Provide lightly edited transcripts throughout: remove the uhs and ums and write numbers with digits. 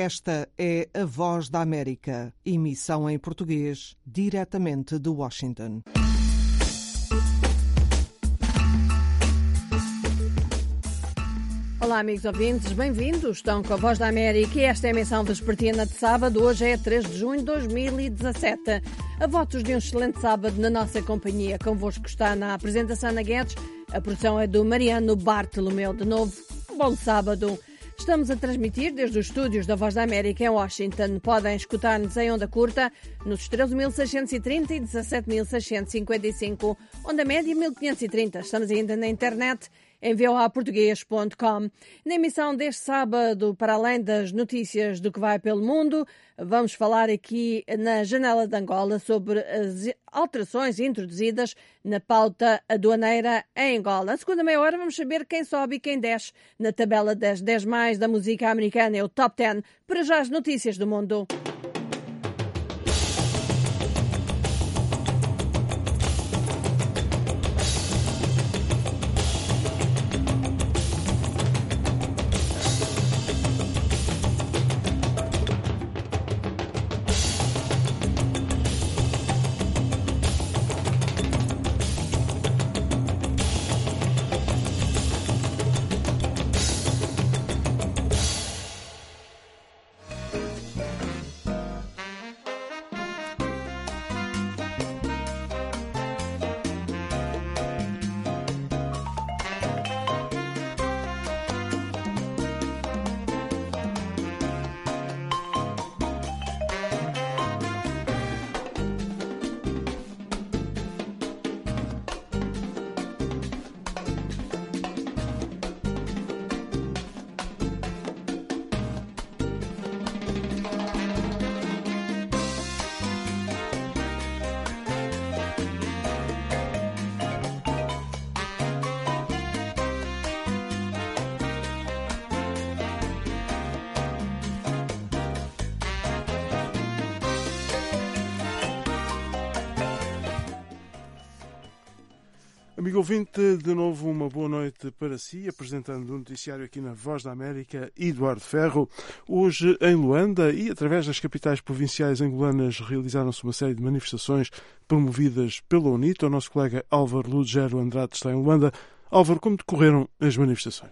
Esta é a Voz da América, emissão em português, diretamente de Washington. Olá, amigos ouvintes, bem-vindos. Estão com a Voz da América e esta é a emissão vespertina de sábado. Hoje é 3 de junho de 2017. A votos de um excelente sábado na nossa companhia. Convosco está na apresentação Ana Guedes. A produção é do Mariano Bartolomeu. De novo, um bom sábado. Estamos a transmitir desde os estúdios da Voz da América em Washington. Podem escutar-nos em onda curta nos 13.630 e 17.655, onda média 1.530. Estamos ainda na internet em voaportugues.com. Na emissão deste sábado, para além das notícias do que vai pelo mundo, vamos falar aqui na Janela de Angola sobre as alterações introduzidas na pauta aduaneira em Angola. Na segunda meia hora vamos saber quem sobe e quem desce na tabela das 10 mais da música americana, é o Top 10. Para já as notícias do mundo. Amigo ouvinte, de novo uma boa noite para si, apresentando o noticiário aqui na Voz da América, Eduardo Ferro. Hoje em Luanda e através das capitais provinciais angolanas realizaram-se uma série de manifestações promovidas pela UNITA. O nosso colega Álvaro Lugero Andrade está em Luanda. Álvaro, como decorreram as manifestações?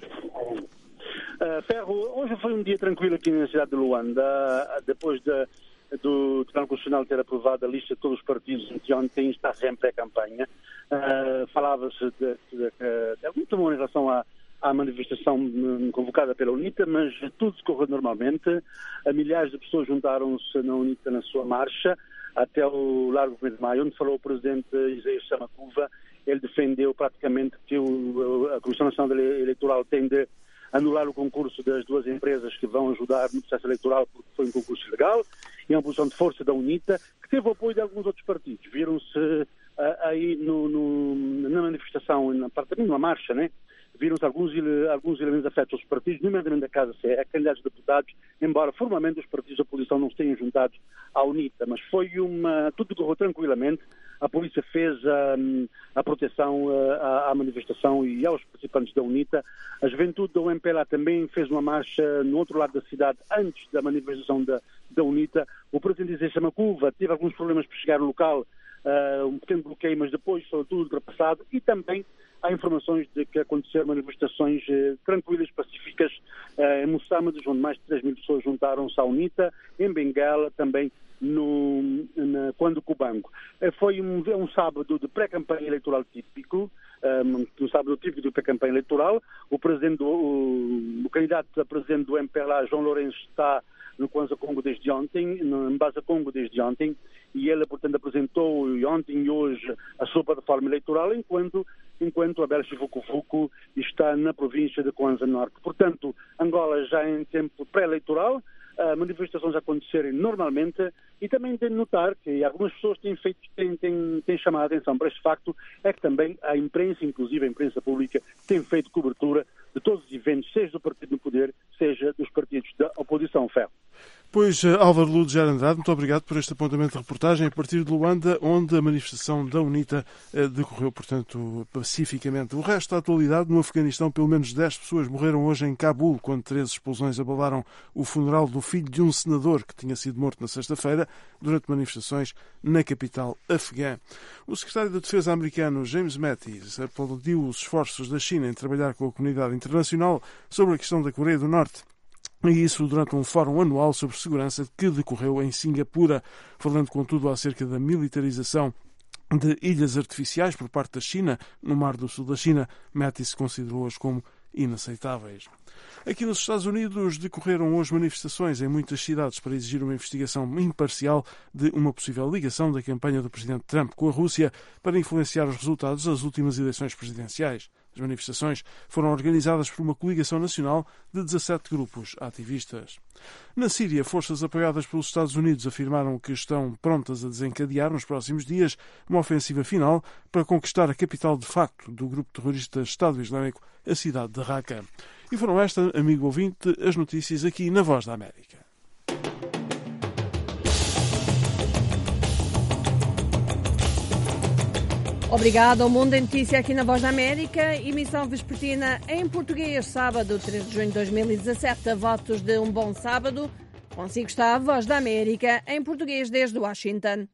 Ferro, hoje foi um dia tranquilo aqui na cidade de Luanda, depois do Tribunal Constitucional ter aprovado a lista de todos os partidos que ontem está sempre a campanha. Falava-se de algum temor em relação à manifestação convocada pela UNITA, mas tudo decorreu normalmente. Milhares de pessoas juntaram-se na UNITA na sua marcha até o Largo 1 de Maio, onde falou o presidente Isaías Samakuva. Ele defendeu praticamente que a Comissão Nacional Eleitoral tem de anular o concurso das duas empresas que vão ajudar no processo eleitoral, porque foi um concurso ilegal, e é uma posição de força da UNITA, que teve o apoio de alguns outros partidos. Viram-se aí na manifestação, numa marcha, né? Viram-se alguns elementos afetos aos partidos, nomeadamente da Casa CE, candidatos a deputados, embora formalmente os partidos da oposição não se tenham juntado à UNITA, mas tudo correu tranquilamente. A polícia fez a proteção à manifestação e aos participantes da UNITA. A juventude da UMPLA também fez uma marcha no outro lado da cidade antes da manifestação da UNITA. O presidente Isaías Samakuva teve alguns problemas para chegar ao local, um pequeno bloqueio, mas depois foi tudo ultrapassado, e também há informações de que aconteceram manifestações tranquilas, pacíficas em Moçambique, onde mais de 3 mil pessoas juntaram-se à UNITA, em Bengala, também quando Cubango. Foi um sábado de pré-campanha eleitoral típico, um sábado típico de pré-campanha eleitoral. O candidato a presidente do MPLA, João Lourenço, está no Kwanza Congo desde ontem, no Mbaza Congo desde ontem, e ele, portanto, apresentou ontem e hoje a sua plataforma eleitoral, enquanto Abel Chivukuvuku está na província de Kwanza Norte. Portanto, Angola já em tempo pré-eleitoral, manifestações a acontecerem normalmente, e também tem de notar que algumas pessoas têm chamado a atenção para este facto, é que também a imprensa, inclusive a imprensa pública, tem feito cobertura de todos os eventos, seja do partido no poder, seja dos partidos da oposição. Ferro. Pois, Álvaro Lourdes Andrade, muito obrigado por este apontamento de reportagem a partir de Luanda, onde a manifestação da UNITA decorreu, portanto, pacificamente. O resto da atualidade, no Afeganistão, pelo menos 10 pessoas morreram hoje em Cabul, quando 13 explosões abalaram o funeral do filho de um senador que tinha sido morto na sexta-feira durante manifestações na capital afegã. O secretário da Defesa americano, James Mattis, aplaudiu os esforços da China em trabalhar com a comunidade internacional sobre a questão da Coreia do Norte. E isso durante um fórum anual sobre segurança que decorreu em Singapura, falando contudo acerca da militarização de ilhas artificiais por parte da China no Mar do Sul da China. Mattis considerou-as como inaceitáveis. Aqui nos Estados Unidos decorreram hoje manifestações em muitas cidades para exigir uma investigação imparcial de uma possível ligação da campanha do presidente Trump com a Rússia para influenciar os resultados das últimas eleições presidenciais. As manifestações foram organizadas por uma coligação nacional de 17 grupos ativistas. Na Síria, forças apoiadas pelos Estados Unidos afirmaram que estão prontas a desencadear nos próximos dias uma ofensiva final para conquistar a capital de facto do grupo terrorista Estado Islâmico, a cidade de Raqqa. E foram estas, amigo ouvinte, as notícias aqui na Voz da América. Obrigado ao Mundo em Notícia aqui na Voz da América, emissão vespertina em português, sábado 3 de junho de 2017. Votos de um bom sábado. Consigo está a Voz da América em português desde Washington.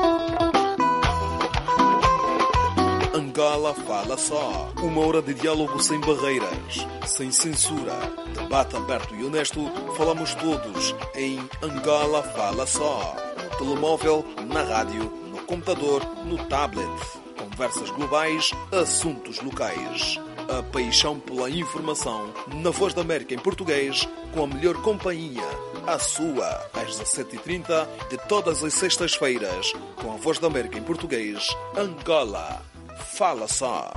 Angola fala só. 1 hora de diálogo sem barreiras, sem censura. Debate aberto e honesto. Falamos todos em Angola fala só. No telemóvel, na rádio, no computador, no tablet. Conversas globais, assuntos locais. A paixão pela informação na Voz da América em português, com a melhor companhia, a sua, às 17h30 de todas as sextas-feiras, com a Voz da América em português, Angola. Fala só.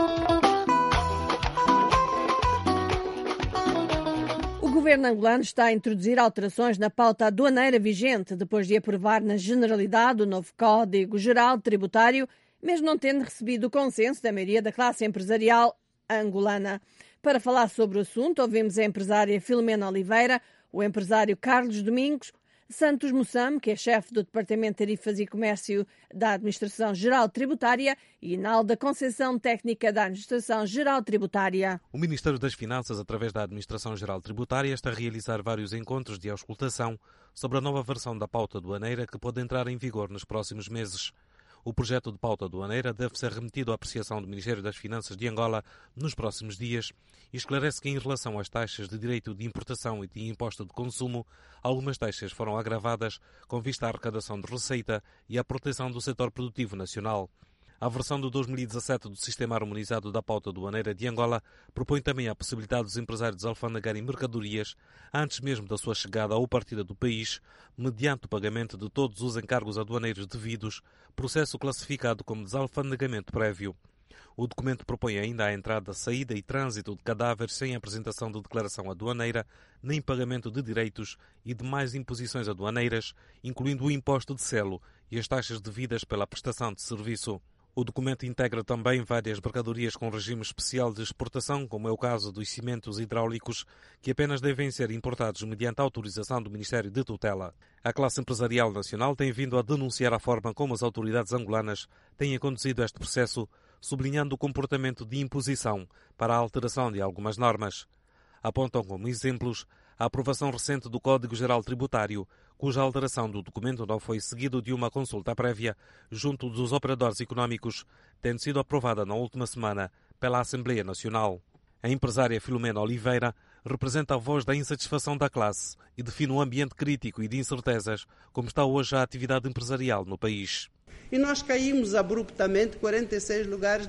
O governo angolano está a introduzir alterações na pauta aduaneira vigente, depois de aprovar na generalidade o novo Código Geral Tributário, mesmo não tendo recebido o consenso da maioria da classe empresarial angolana. Para falar sobre o assunto, ouvimos a empresária Filomena Oliveira, o empresário Carlos Domingos, Santos Mussam, que é chefe do Departamento de Tarifas e Comércio da Administração Geral Tributária, e Nalda Conceição, técnica da Administração Geral Tributária. O Ministério das Finanças, através da Administração Geral Tributária, está a realizar vários encontros de auscultação sobre a nova versão da pauta aduaneira que pode entrar em vigor nos próximos meses. O projeto de pauta aduaneira deve ser remetido à apreciação do Ministério das Finanças de Angola nos próximos dias e esclarece que, em relação às taxas de direito de importação e de imposto de consumo, algumas taxas foram agravadas com vista à arrecadação de receita e à proteção do setor produtivo nacional. A versão de 2017 do Sistema Harmonizado da Pauta Aduaneira de Angola propõe também a possibilidade dos empresários alfandegarem mercadorias antes mesmo da sua chegada ou partida do país, mediante o pagamento de todos os encargos aduaneiros devidos, processo classificado como desalfandegamento prévio. O documento propõe ainda a entrada, saída e trânsito de cadáveres sem apresentação de declaração aduaneira, nem pagamento de direitos e demais imposições aduaneiras, incluindo o imposto de selo e as taxas devidas pela prestação de serviço. O documento integra também várias mercadorias com regime especial de exportação, como é o caso dos cimentos hidráulicos, que apenas devem ser importados mediante autorização do Ministério de Tutela. A classe empresarial nacional tem vindo a denunciar a forma como as autoridades angolanas têm conduzido este processo, sublinhando o comportamento de imposição para a alteração de algumas normas. Apontam como exemplos a aprovação recente do Código Geral Tributário, cuja alteração do documento não foi seguido de uma consulta prévia junto dos operadores económicos, tendo sido aprovada na última semana pela Assembleia Nacional. A empresária Filomena Oliveira representa a voz da insatisfação da classe e define um ambiente crítico e de incertezas como está hoje a atividade empresarial no país. E nós caímos abruptamente 46 lugares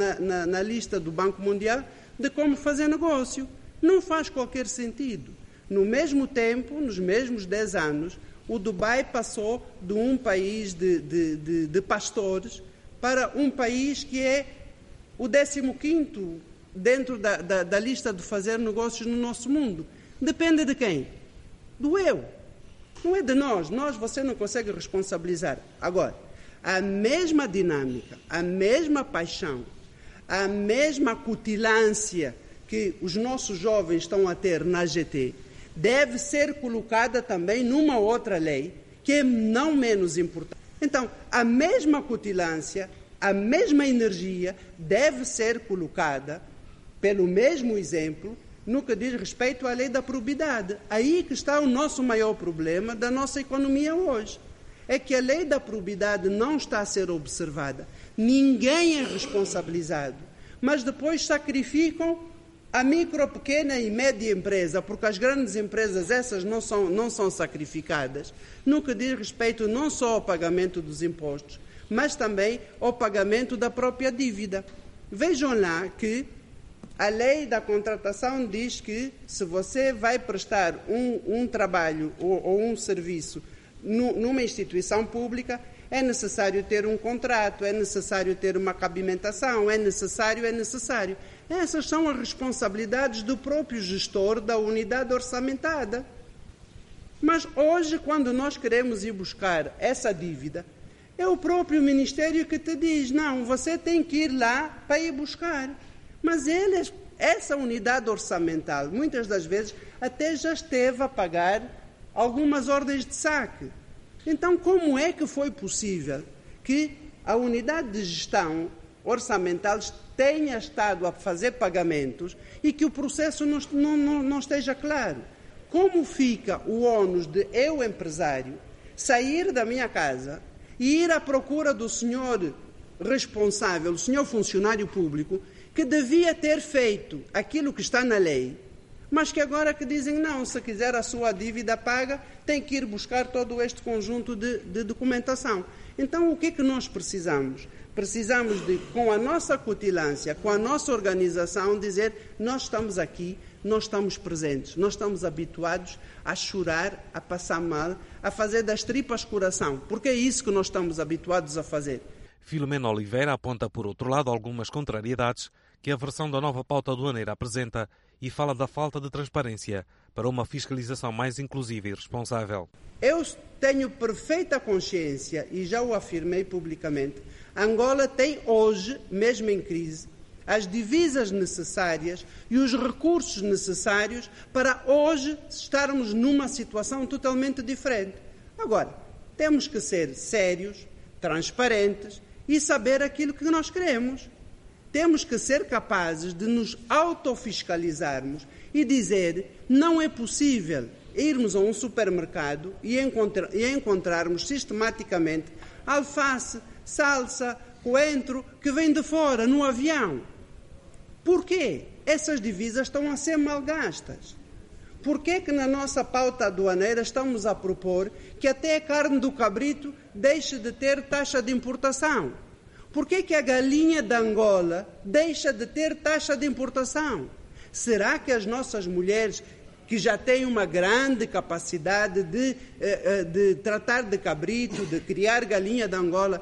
na lista do Banco Mundial de como fazer negócio. Não faz qualquer sentido. No mesmo tempo, nos mesmos 10 anos, o Dubai passou de um país de pastores para um país que é o 15º dentro da lista de fazer negócios no nosso mundo. Depende de quem? Do eu. Não é de nós. Você não consegue responsabilizar. Agora, a mesma dinâmica, a mesma paixão, a mesma cutilância que os nossos jovens estão a ter na AGT, deve ser colocada também numa outra lei, que é não menos importante. Então, a mesma cutilância, a mesma energia deve ser colocada, pelo mesmo exemplo, no que diz respeito à lei da probidade. Aí que está o nosso maior problema da nossa economia hoje. É que a lei da probidade não está a ser observada. Ninguém é responsabilizado. Mas depois sacrificam a micro, pequena e média empresa, porque as grandes empresas, essas não são sacrificadas, no que diz respeito não só ao pagamento dos impostos, mas também ao pagamento da própria dívida. Vejam lá que a lei da contratação diz que se você vai prestar um trabalho ou um serviço numa instituição pública, é necessário ter um contrato, é necessário ter uma cabimentação, é necessário. Essas são as responsabilidades do próprio gestor da unidade orçamentada. Mas hoje, quando nós queremos ir buscar essa dívida, é o próprio Ministério que te diz, não, você tem que ir lá para ir buscar. Mas essa unidade orçamental, muitas das vezes, até já esteve a pagar algumas ordens de saque. Então, como é que foi possível que a unidade de gestão orçamental tenha estado a fazer pagamentos e que o processo não esteja claro? Como fica o ônus de eu, empresário, sair da minha casa e ir à procura do senhor responsável, do senhor funcionário público, que devia ter feito aquilo que está na lei, mas que agora que dizem, não, se quiser a sua dívida paga, tem que ir buscar todo este conjunto de documentação. Então, o que é que nós precisamos? Precisamos de, com a nossa cutilância, com a nossa organização, dizer, nós estamos aqui, nós estamos presentes, nós estamos habituados a chorar, a passar mal, a fazer das tripas coração, porque é isso que nós estamos habituados a fazer. Filomena Oliveira aponta, por outro lado, algumas contrariedades que a versão da nova pauta aduaneira apresenta e fala da falta de transparência para uma fiscalização mais inclusiva e responsável. Eu tenho perfeita consciência, e já o afirmei publicamente, Angola tem hoje, mesmo em crise, as divisas necessárias e os recursos necessários para hoje estarmos numa situação totalmente diferente. Agora, temos que ser sérios, transparentes e saber aquilo que nós queremos. Temos que ser capazes de nos autofiscalizarmos e dizer, não é possível irmos a um supermercado e encontrarmos sistematicamente alface, salsa, coentro, que vem de fora, no avião. Porquê? Essas divisas estão a ser mal gastas. Porquê que na nossa pauta aduaneira estamos a propor que até a carne do cabrito deixe de ter taxa de importação? Porquê que a galinha de Angola deixa de ter taxa de importação? Será que as nossas mulheres, que já têm uma grande capacidade de tratar de cabrito, de criar galinha de Angola,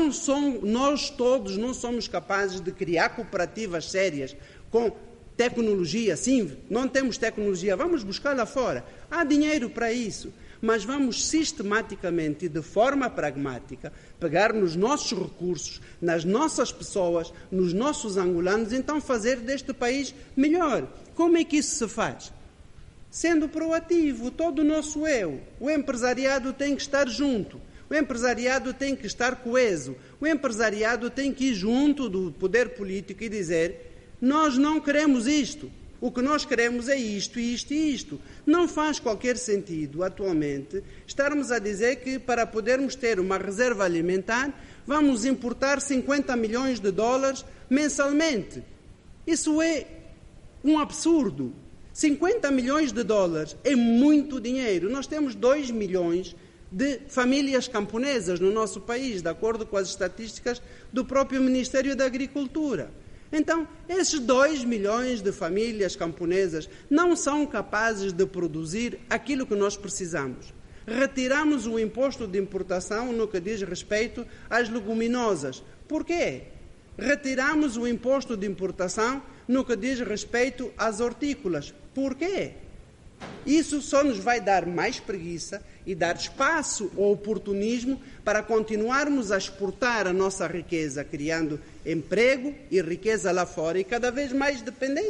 nós todos não somos capazes de criar cooperativas sérias com tecnologia? Sim, não temos tecnologia, vamos buscar lá fora. Há dinheiro para isso. Mas vamos sistematicamente e de forma pragmática pegar nos nossos recursos, nas nossas pessoas, nos nossos angolanos, então fazer deste país melhor. Como é que isso se faz? Sendo proativo, todo o nosso eu. O empresariado tem que estar junto, o empresariado tem que estar coeso, o empresariado tem que ir junto do poder político e dizer, nós não queremos isto. O que nós queremos é isto, isto e isto. Não faz qualquer sentido, atualmente, estarmos a dizer que para podermos ter uma reserva alimentar, vamos importar 50 milhões de dólares mensalmente. Isso é um absurdo. 50 milhões de dólares é muito dinheiro. Nós temos 2 milhões de famílias camponesas no nosso país, de acordo com as estatísticas do próprio Ministério da Agricultura. Então, esses 2 milhões de famílias camponesas não são capazes de produzir aquilo que nós precisamos. Retiramos o imposto de importação no que diz respeito às leguminosas. Por quê? Retiramos o imposto de importação no que diz respeito às hortícolas. Por quê? Isso só nos vai dar mais preguiça e dar espaço ao oportunismo para continuarmos a exportar a nossa riqueza, criando emprego e riqueza lá fora e cada vez mais dependência.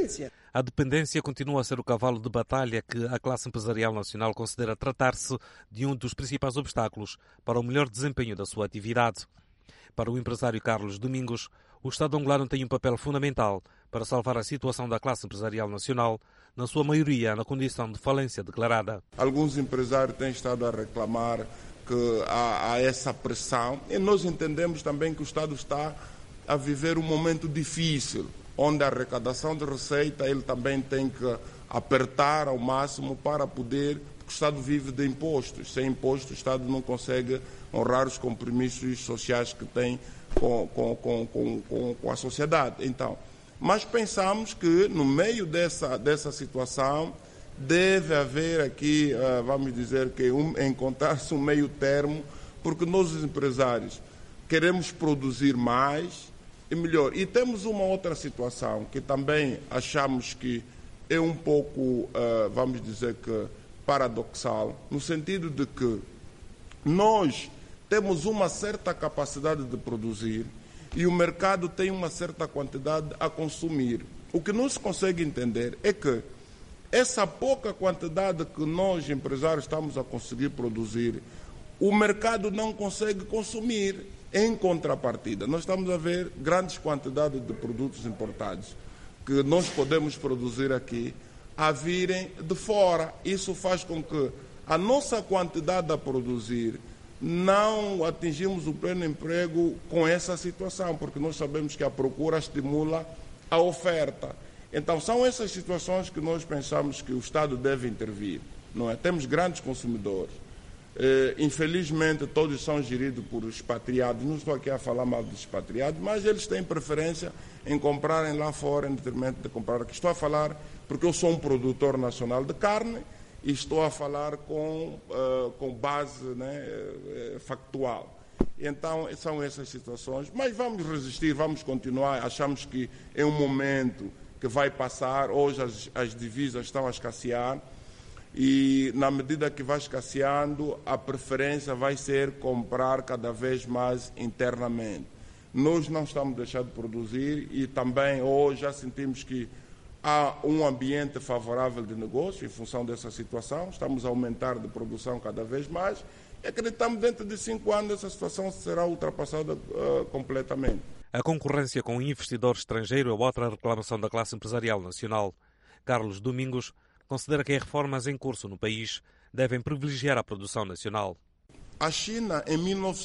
A dependência continua a ser o cavalo de batalha que a classe empresarial nacional considera tratar-se de um dos principais obstáculos para o melhor desempenho da sua atividade. Para o empresário Carlos Domingos, o Estado angolano tem um papel fundamental para salvar a situação da classe empresarial nacional, na sua maioria na condição de falência declarada. Alguns empresários têm estado a reclamar que há essa pressão e nós entendemos também que o Estado está a viver um momento difícil, onde a arrecadação de receita ele também tem que apertar ao máximo para poder, porque o Estado vive de impostos. Sem impostos o Estado não consegue honrar os compromissos sociais que tem com a sociedade. Então, mas pensamos que no meio dessa situação deve haver aqui, vamos dizer que encontrar-se um meio termo, porque nós os empresários queremos produzir mais e melhor. E temos uma outra situação que também achamos que é um pouco, vamos dizer que paradoxal, no sentido de que nós temos uma certa capacidade de produzir e o mercado tem uma certa quantidade a consumir. O que não se consegue entender é que essa pouca quantidade que nós, empresários, estamos a conseguir produzir, o mercado não consegue consumir. Em contrapartida, nós estamos a ver grandes quantidades de produtos importados que nós podemos produzir aqui a virem de fora. Isso faz com que a nossa quantidade a produzir não atingimos o pleno emprego com essa situação, porque nós sabemos que a procura estimula a oferta. Então, são essas situações que nós pensamos que o Estado deve intervir, não é? Temos grandes consumidores. Infelizmente, todos são geridos por expatriados. Não estou aqui a falar mal dos expatriados, mas eles têm preferência em comprarem lá fora em detrimento de comprar aqui. Estou a falar porque eu sou um produtor nacional de carne e estou a falar com base, né, factual. Então, são essas situações. Mas vamos resistir, vamos continuar. Achamos que é um momento que vai passar. Hoje as divisas estão a escassear. E, na medida que vai escasseando, a preferência vai ser comprar cada vez mais internamente. Nós não estamos deixando de produzir e também hoje já sentimos que há um ambiente favorável de negócio em função dessa situação. Estamos a aumentar de produção cada vez mais e acreditamos que dentro de 5 anos essa situação será ultrapassada completamente. A concorrência com o investidor estrangeiro é outra reclamação da classe empresarial nacional. Carlos Domingos considera que as reformas em curso no país devem privilegiar a produção nacional. A China, em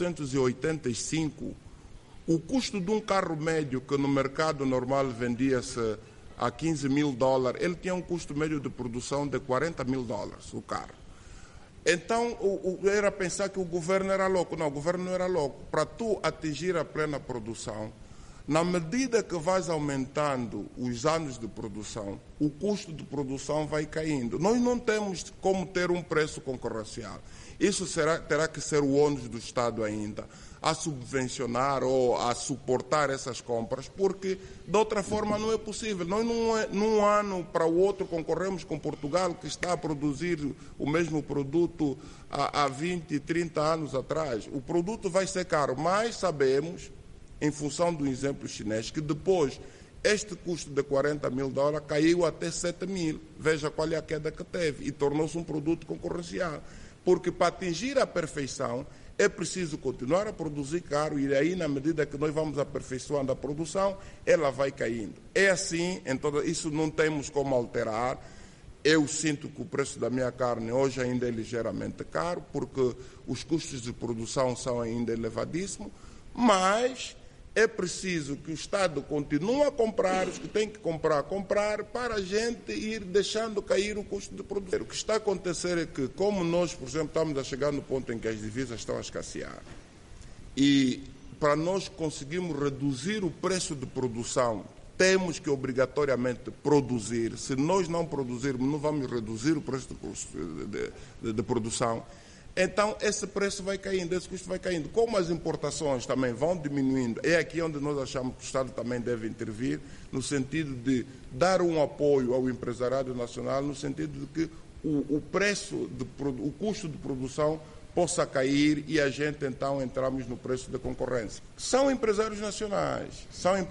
1985, o custo de um carro médio que no mercado normal vendia-se a $15.000, ele tinha um custo médio de produção de $40.000, o carro. Então, era pensar que o governo era louco. Não, o governo não era louco. Para tu atingir a plena produção, na medida que vais aumentando os anos de produção, o custo de produção vai caindo. Nós não temos como ter um preço concorrencial. Isso terá que ser o ônus do Estado ainda, a subvencionar ou a suportar essas compras, porque de outra forma não é possível. Nós num ano para o outro concorremos com Portugal, que está a produzir o mesmo produto há 20, 30 anos atrás. O produto vai ser caro, mas sabemos, em função do exemplo chinês, que depois este custo de $40.000 caiu até 7.000. Veja qual é a queda que teve e tornou-se um produto concorrencial. Porque para atingir a perfeição é preciso continuar a produzir caro e aí, na medida que nós vamos aperfeiçoando a produção, ela vai caindo. É assim, então isso não temos como alterar. Eu sinto que o preço da minha carne hoje ainda é ligeiramente caro, porque os custos de produção são ainda elevadíssimos, mas é preciso que o Estado continue a comprar, os que tem que comprar, para a gente ir deixando cair o custo de produção. O que está a acontecer é que, como nós, por exemplo, estamos a chegar no ponto em que as divisas estão a escassear, e para nós conseguirmos reduzir o preço de produção, temos que obrigatoriamente produzir. Se nós não produzirmos, não vamos reduzir o preço de produção. Então, esse preço vai caindo, esse custo vai caindo. Como as importações também vão diminuindo, é aqui onde nós achamos que o Estado também deve intervir, no sentido de dar um apoio ao empresariado nacional, no sentido de que o custo de produção possa cair e a gente então entramos no preço da concorrência. São empresários nacionais.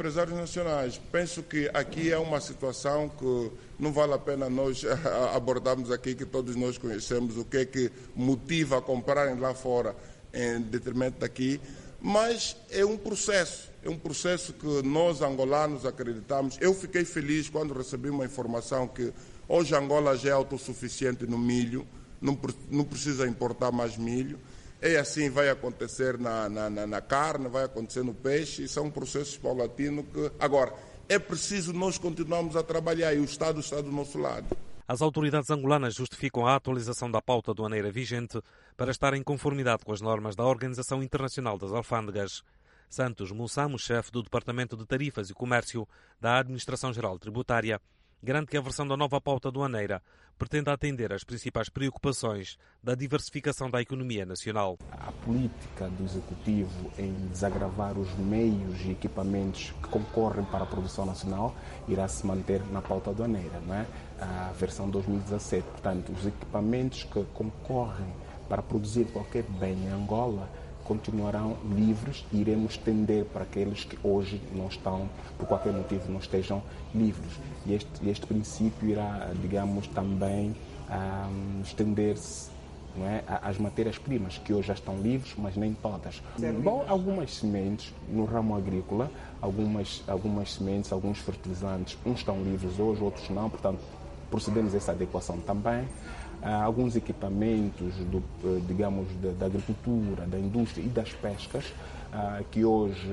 Penso que aqui é uma situação que não vale a pena nós abordarmos aqui, que todos nós conhecemos o que é que motiva a comprarem lá fora em detrimento daqui, mas é um processo que nós angolanos acreditamos. Eu fiquei feliz quando recebi uma informação que hoje Angola já é autossuficiente no milho, não precisa importar mais milho. E assim vai acontecer na carne, vai acontecer no peixe, e são processos paulatinos que... Agora, é preciso nós continuarmos a trabalhar e o Estado está do nosso lado. As autoridades angolanas justificam a atualização da pauta aduaneira vigente para estar em conformidade com as normas da Organização Internacional das Alfândegas. Santos Mussamo, chefe do Departamento de Tarifas e Comércio da Administração-Geral Tributária, garante que a versão da nova pauta aduaneira pretende atender às principais preocupações da diversificação da economia nacional. A política do Executivo em desagravar os meios e equipamentos que concorrem para a produção nacional irá se manter na pauta aduaneira, não é? A versão 2017. Portanto, os equipamentos que concorrem para produzir qualquer bem em Angola continuarão livres e iremos tender para aqueles que hoje não estão, por qualquer motivo, não estejam livres. E este princípio irá, digamos, também estender-se, não é, às matérias-primas, que hoje já estão livres, mas nem todas. Bom, algumas sementes no ramo agrícola, algumas sementes, alguns fertilizantes, uns estão livres hoje, outros não, portanto, procedemos a essa adequação também. Alguns equipamentos, digamos, da agricultura, da indústria e das pescas, que hoje,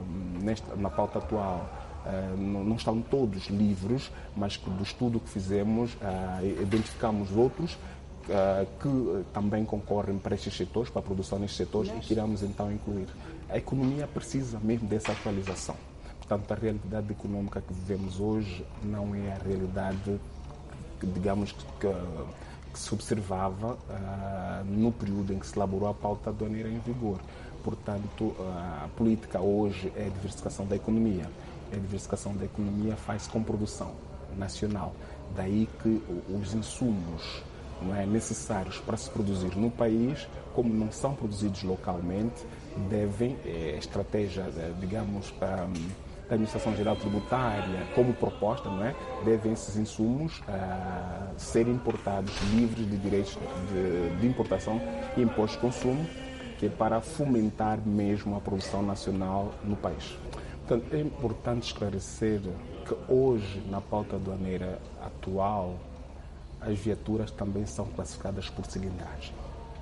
na pauta atual, não estão todos livres, mas que do estudo que fizemos, identificamos outros que também concorrem para estes setores, para a produção nestes setores, e que iremos então incluir. A economia precisa mesmo dessa atualização. Portanto, a realidade econômica que vivemos hoje não é a realidade, digamos, que se observava no período em que se elaborou a pauta aduaneira em vigor. Portanto, a política hoje é a diversificação da economia. A diversificação da economia faz com produção nacional. Daí que os insumos, não é, necessários para se produzir no país, como não são produzidos localmente, devem, estratégia, digamos, da Administração-Geral Tributária, como proposta, não é? Devem esses insumos ser importados livres de direitos de importação e imposto de consumo, que é para fomentar mesmo a produção nacional no país. Portanto, é importante esclarecer que hoje, na pauta aduaneira atual, as viaturas também são classificadas por cilindragem.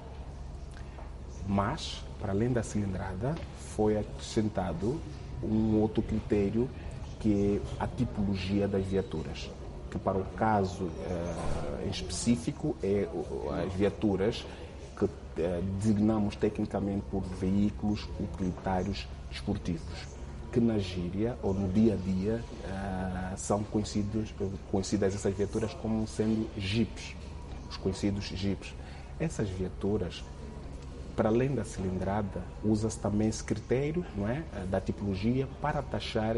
Mas, para além da cilindrada, foi acrescentado um outro critério, que é a tipologia das viaturas, que para o caso em específico é as viaturas que designamos tecnicamente por veículos utilitários esportivos, que na gíria ou no dia a dia são conhecidas essas viaturas como sendo jipes, os conhecidos jipes. Essas viaturas, para além da cilindrada, usa-se também esse critério, não é, da tipologia para taxar,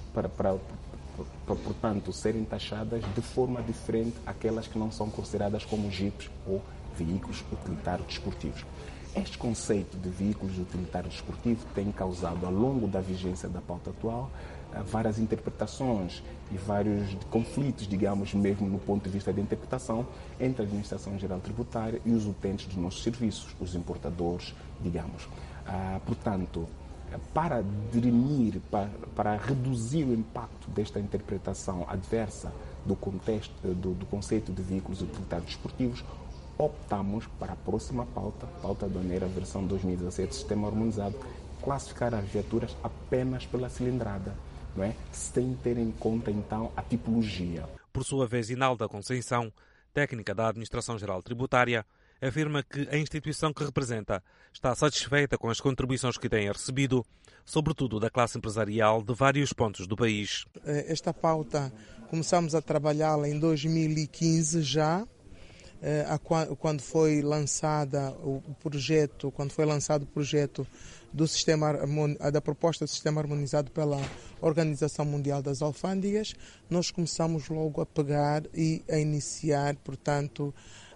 portanto, serem taxadas de forma diferente àquelas que não são consideradas como jipes ou veículos utilitários desportivos. Este conceito de veículos utilitários desportivos tem causado, ao longo da vigência da pauta atual, várias interpretações e vários conflitos, digamos, mesmo no ponto de vista de interpretação, entre a Administração-Geral Tributária e os utentes dos nossos serviços, os importadores, digamos. Portanto, para dirimir, para reduzir o impacto desta interpretação adversa do contexto, do conceito de veículos utilitários desportivos, optamos para a próxima pauta aduaneira, versão 2017, Sistema Harmonizado, classificar as viaturas apenas pela cilindrada, não é? Sem ter em conta, então, a tipologia. Por sua vez, Inalda Conceição, técnica da Administração-Geral Tributária, afirma que a instituição que representa está satisfeita com as contribuições que tem recebido, sobretudo da classe empresarial de vários pontos do país. Esta pauta começamos a trabalhá-la em 2015 já, quando foi lançado o projeto do sistema, da proposta do sistema harmonizado pela Organização Mundial das Alfândegas, nós começamos logo a pegar e a iniciar, portanto,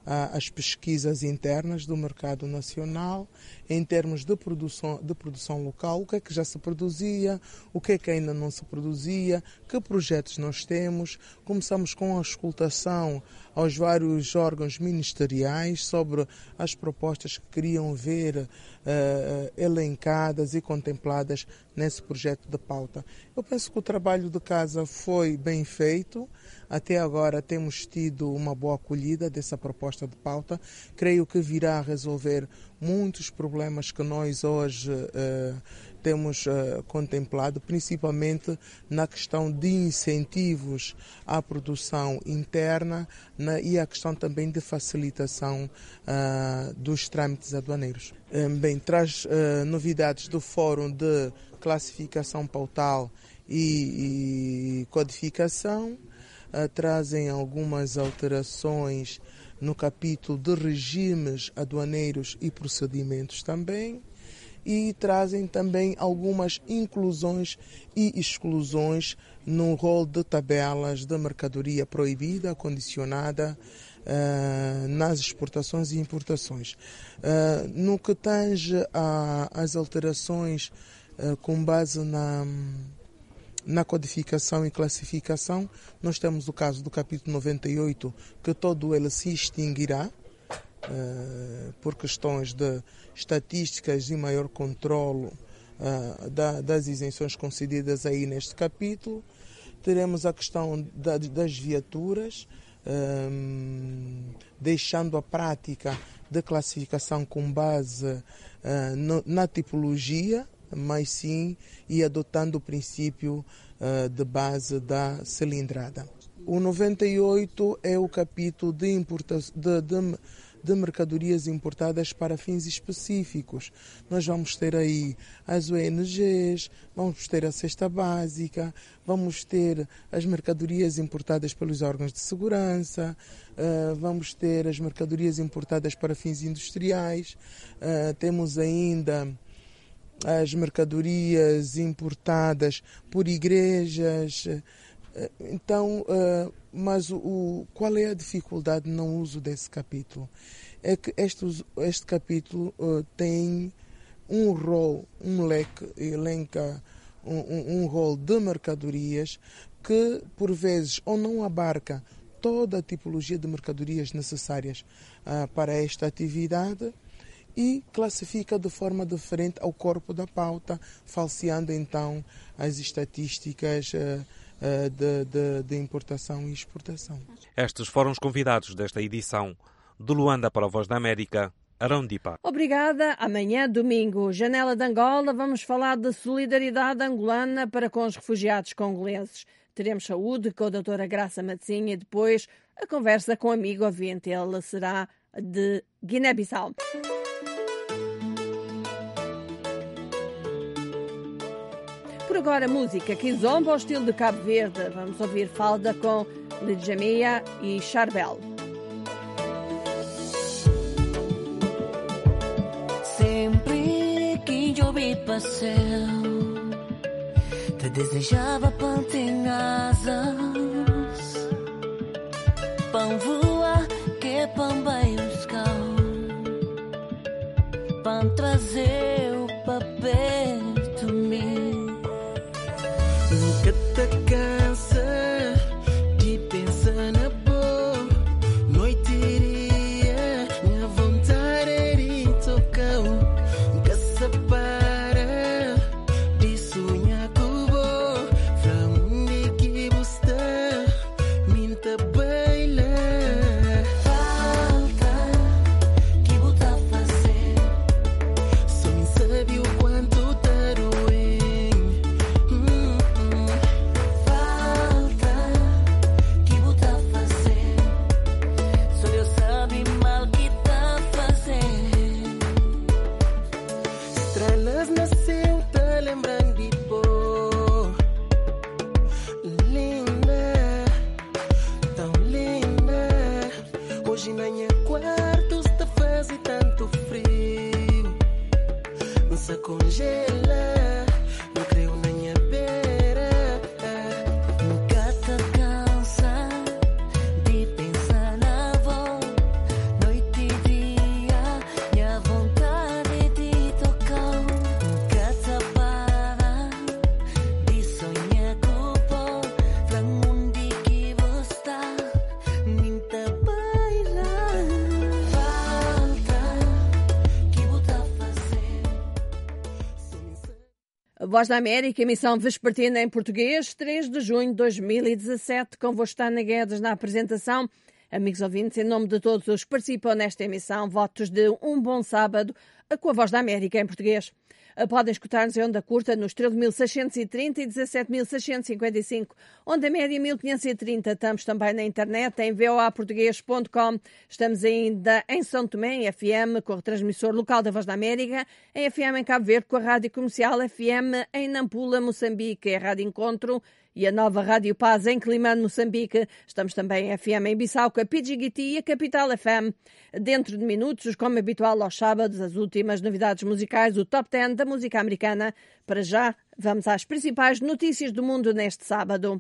as pesquisas internas do mercado nacional, em termos de produção local, o que é que já se produzia, o que é que ainda não se produzia, que projetos nós temos. Começamos com a escutação aos vários órgãos ministeriais sobre as propostas que queriam ver elencadas e contempladas nesse projeto de pauta. Eu penso que o trabalho de casa foi bem feito. Até agora temos tido uma boa acolhida dessa proposta de pauta. Creio que virá a resolver muitos problemas que nós hoje temos contemplado, principalmente na questão de incentivos à produção interna e a questão também de facilitação dos trâmites aduaneiros. Bem, traz novidades do Fórum de Classificação Pautal e Codificação, trazem algumas alterações no capítulo de regimes aduaneiros e procedimentos também, e trazem também algumas inclusões e exclusões no rol de tabelas de mercadoria proibida, condicionada nas exportações e importações. No que tange às alterações com base na codificação e classificação, nós temos o caso do capítulo 98, que todo ele se extinguirá por questões de estatísticas e maior controlo das isenções concedidas aí neste capítulo. Teremos a questão das viaturas, deixando a prática de classificação com base na tipologia, mas sim e adotando o princípio de base da cilindrada. O 98 é o capítulo de mercadorias importadas para fins específicos. Nós vamos ter aí as ONGs, vamos ter a cesta básica, vamos ter as mercadorias importadas pelos órgãos de segurança, vamos ter as mercadorias importadas para fins industriais, temos ainda as mercadorias importadas por igrejas. Então, mas qual é a dificuldade no uso desse capítulo? É que este capítulo tem um rol, um leque, elenca um rol de mercadorias que, por vezes, ou não abarca toda a tipologia de mercadorias necessárias para esta atividade, e classifica de forma diferente ao corpo da pauta, falseando então as estatísticas de importação e exportação. Estes foram os convidados desta edição. De Luanda para a Voz da América, Arão Dipa. Obrigada. Amanhã, domingo, Janela de Angola, vamos falar de solidariedade angolana para com os refugiados congoleses. Teremos saúde com a doutora Graça Matzinha e depois a conversa com o amigo ouvinte. Ele será de Guiné-Bissau. Por agora, música Kizomba ao estilo de Cabo Verde. Vamos ouvir Falda com Lidjamia e Charbel. Sempre que eu vi passeu, te desejava para ter asas, pão voa que pão vai buscar, pão trazer o papel to me. Nunca te cansa de pensar na boa noite iria, minha vontade é de tocar. Nunca se para de sonhar com boa, pra onde que você minta baila. Falta que botar a fazer, só me sabe o quanto tá doendo. Congela, não creio na minha beira. Nunca te cansa de pensar na avó, Voz da América, emissão vespertina em português, 3 de junho de 2017. Convosco está Ana Guedes na apresentação. Amigos ouvintes, em nome de todos os que participam nesta emissão, votos de um bom sábado com a Voz da América em português. Podem escutar-nos em onda curta nos 13.630 e 17.655, onda média 1.530. Estamos também na internet em voaportugues.com. Estamos ainda em São Tomé, em FM, com o retransmissor local da Voz da América, em FM em Cabo Verde, com a Rádio Comercial FM em Nampula, Moçambique, a Rádio Encontro e a nova Rádio Paz em Climane, Moçambique. Estamos também em FM em Bissauca, Pidjiguiti e a Capital FM. Dentro de minutos, como habitual aos sábados, as últimas novidades musicais, o Top 10 da música americana. Para já, vamos às principais notícias do mundo neste sábado.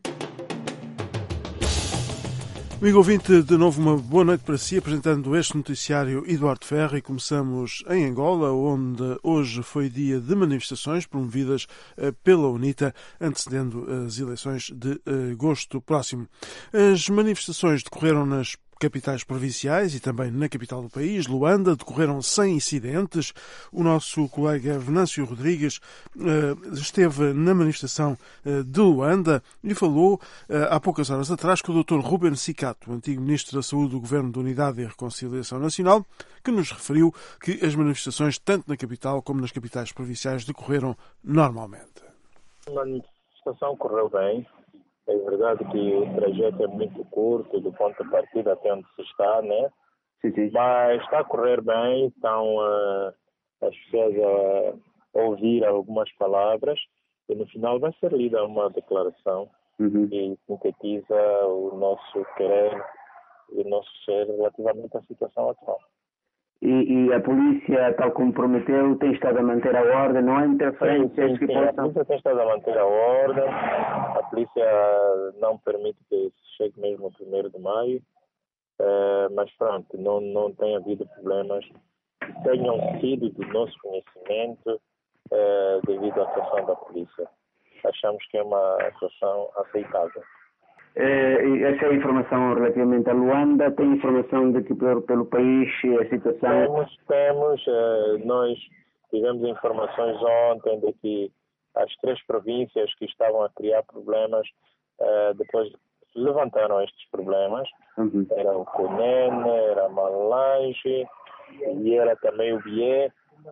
Amigo ouvinte, de novo uma boa noite para si, apresentando este noticiário Eduardo Ferro, e começamos em Angola, onde hoje foi dia de manifestações promovidas pela UNITA, antecedendo as eleições de agosto próximo. As manifestações decorreram nas capitais provinciais e também na capital do país, Luanda, decorreram sem incidentes. O nosso colega Venâncio Rodrigues esteve na manifestação de Luanda e falou há poucas horas atrás com o Dr. Ruben Sicato, antigo Ministro da Saúde do Governo de Unidade e Reconciliação Nacional, que nos referiu que as manifestações, tanto na capital como nas capitais provinciais, decorreram normalmente. A manifestação correu bem. É verdade que o trajeto é muito curto do ponto de partida até onde se está, né? Sim. Mas está a correr bem, estão as pessoas a ouvir algumas palavras e no final vai ser lida uma declaração que sintetiza o nosso querer e o nosso ser relativamente à situação atual. E a polícia, tal como prometeu, tem estado a manter a ordem, não há interferências que possam... A polícia tem estado a manter a ordem, a polícia não permite que se chegue mesmo ao 1º de maio, mas pronto, não tem havido problemas que tenham sido do nosso conhecimento devido à atuação da polícia. Achamos que é uma atuação aceitável. Essa é a informação relativamente a Luanda. Tem informação de que pelo país a situação... Temos. Nós tivemos informações ontem de que as 3 províncias que estavam a criar problemas, depois levantaram estes problemas. Era o Cunene, era a Malange e era também o Bié.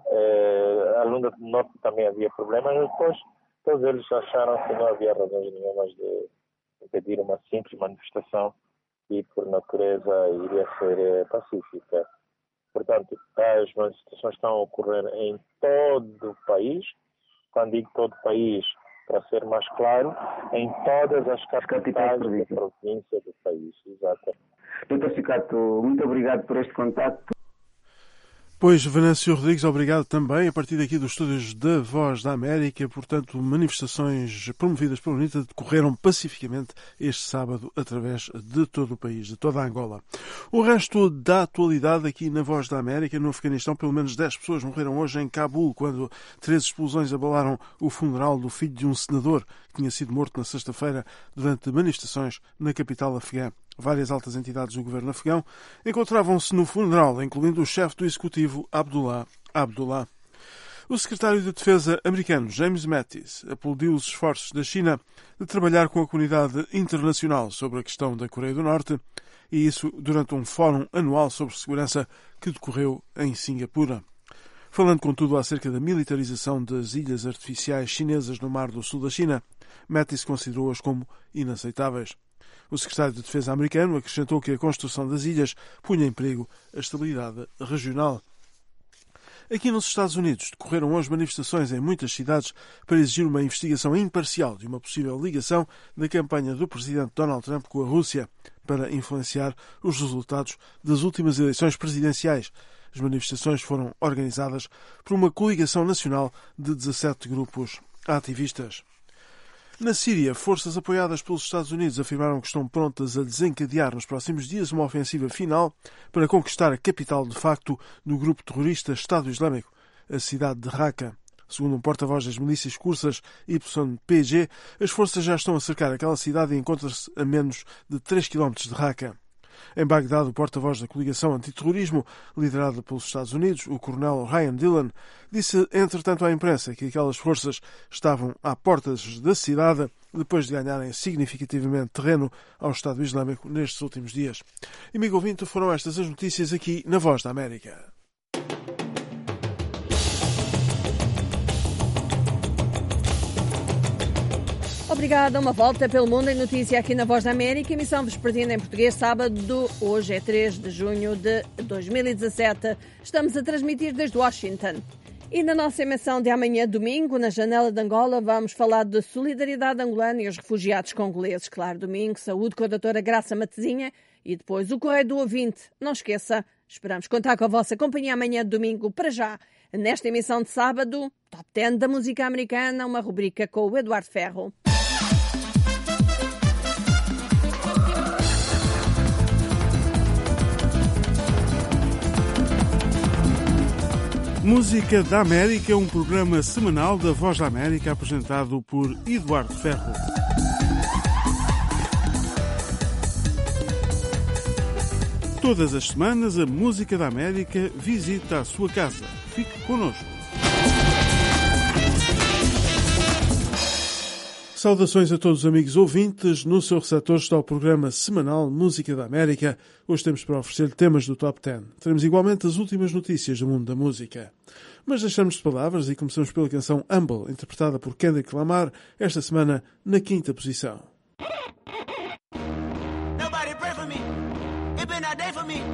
A Luanda do Norte também havia problemas, mas depois todos eles acharam que não havia razões nenhumas de impedir uma simples manifestação e, por natureza, iria ser pacífica. Portanto, as manifestações estão a ocorrer em todo o país. Quando digo todo o país, para ser mais claro, em todas as capitais da província do país. Exato. Dr. Sicato, muito obrigado por este contacto. Pois, Venâncio Rodrigues, obrigado também. A partir daqui dos estúdios da Voz da América, portanto, manifestações promovidas pela UNITA decorreram pacificamente este sábado através de todo o país, de toda a Angola. O resto da atualidade aqui na Voz da América, no Afeganistão, pelo menos 10 pessoas morreram hoje em Cabul, quando 3 explosões abalaram o funeral do filho de um senador que tinha sido morto na sexta-feira durante manifestações na capital afegã. Várias altas entidades do governo afegão encontravam-se no funeral, incluindo o chefe do executivo, Abdullah Abdullah. O secretário de Defesa americano, James Mattis, aplaudiu os esforços da China de trabalhar com a comunidade internacional sobre a questão da Coreia do Norte, e isso durante um fórum anual sobre segurança que decorreu em Singapura. Falando, contudo, acerca da militarização das ilhas artificiais chinesas no Mar do Sul da China, Mattis considerou-as como inaceitáveis. O secretário de Defesa americano acrescentou que a construção das ilhas punha em perigo a estabilidade regional. Aqui nos Estados Unidos decorreram hoje manifestações em muitas cidades para exigir uma investigação imparcial de uma possível ligação da campanha do presidente Donald Trump com a Rússia para influenciar os resultados das últimas eleições presidenciais. As manifestações foram organizadas por uma coligação nacional de 17 grupos ativistas. Na Síria, forças apoiadas pelos Estados Unidos afirmaram que estão prontas a desencadear nos próximos dias uma ofensiva final para conquistar a capital de facto do grupo terrorista Estado Islâmico, a cidade de Raqqa. Segundo um porta-voz das milícias cursas YPG, as forças já estão a cercar aquela cidade e encontram-se a menos de 3 km de Raqqa. Em Bagdade, o porta-voz da coligação antiterrorismo, liderada pelos Estados Unidos, o coronel Ryan Dillon, disse, entretanto, à imprensa que aquelas forças estavam à portas da cidade depois de ganharem significativamente terreno ao Estado Islâmico nestes últimos dias. Amigo ouvinte, foram estas as notícias aqui na Voz da América. Obrigada. Uma volta pelo mundo em notícia aqui na Voz da América. Emissão vespertina em português, sábado. Hoje é 3 de junho de 2017. Estamos a transmitir desde Washington. E na nossa emissão de amanhã, domingo, na Janela de Angola, vamos falar de solidariedade angolana e os refugiados congoleses. Claro, domingo, saúde com a doutora Graça Matezinha e depois o Correio do Ouvinte. Não esqueça, esperamos contar com a vossa companhia amanhã, domingo, para já. Nesta emissão de sábado, Top 10 da música americana, uma rubrica com o Eduardo Ferro. Música da América, um programa semanal da Voz da América apresentado por Eduardo Ferro. Todas as semanas a Música da América visita a sua casa. Fique connosco. Saudações a todos os amigos ouvintes. No seu receptor está o programa semanal Música da América. Hoje temos para oferecer temas do Top 10. Teremos igualmente as últimas notícias do mundo da música. Mas deixamos de palavras e começamos pela canção Humble, interpretada por Kendrick Lamar, esta semana na 5ª posição. Nobody pray for me. It been a day for me.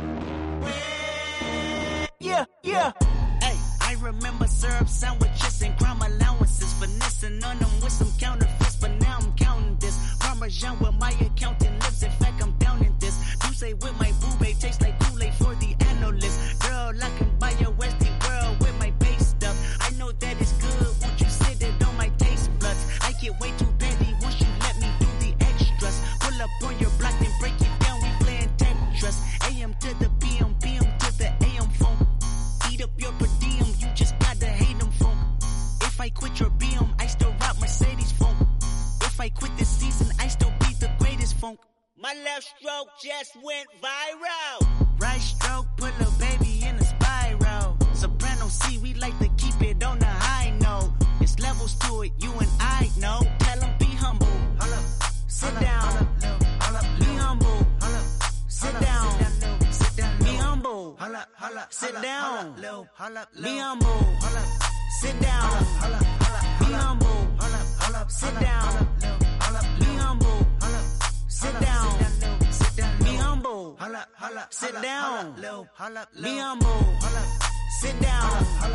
Yeah, yeah. Hey, I remember syrup sandwiches and crime allowances, finessing on them with some counterfeits, but now I'm counting this. Parmesan where my accountant lives, in fact I'm down in this. You say with my boo babe tastes like Kool-Aid for the analyst. Girl, I can buy your Westie world with my base stuff. I know that it's good, won't you sit it on my taste buds? I get way too petty once you let me do the extras. Pull up on your block and break it down, we playing Tetris. AM to the PM, PM to the AM phone. Eat up your per diem, you just gotta hate them phone. If I quit your BM, I still rock Mercedes phone. If I quit this season, I still be the greatest funk. My left stroke just went viral. Right stroke put a baby in a spiral. Soprano C, we like to keep it on the high note. It's levels to it, you and I know. Tell them be humble. Sit down. Be humble. Sit down. Be humble. Sit down. Be humble. Sit down. Be humble. Sit down. Be humble. Sit down. Be humble. Sit down. Be humble. Sit down.